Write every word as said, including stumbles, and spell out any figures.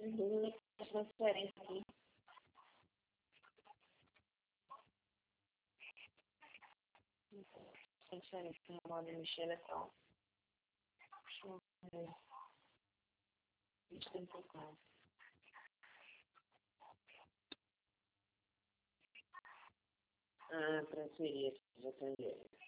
Uhum, as transferências aqui. Transferência, não pode mexer, é só. Deixa eu ver. Isso tem que tocar. Ah, transferir, já transferir.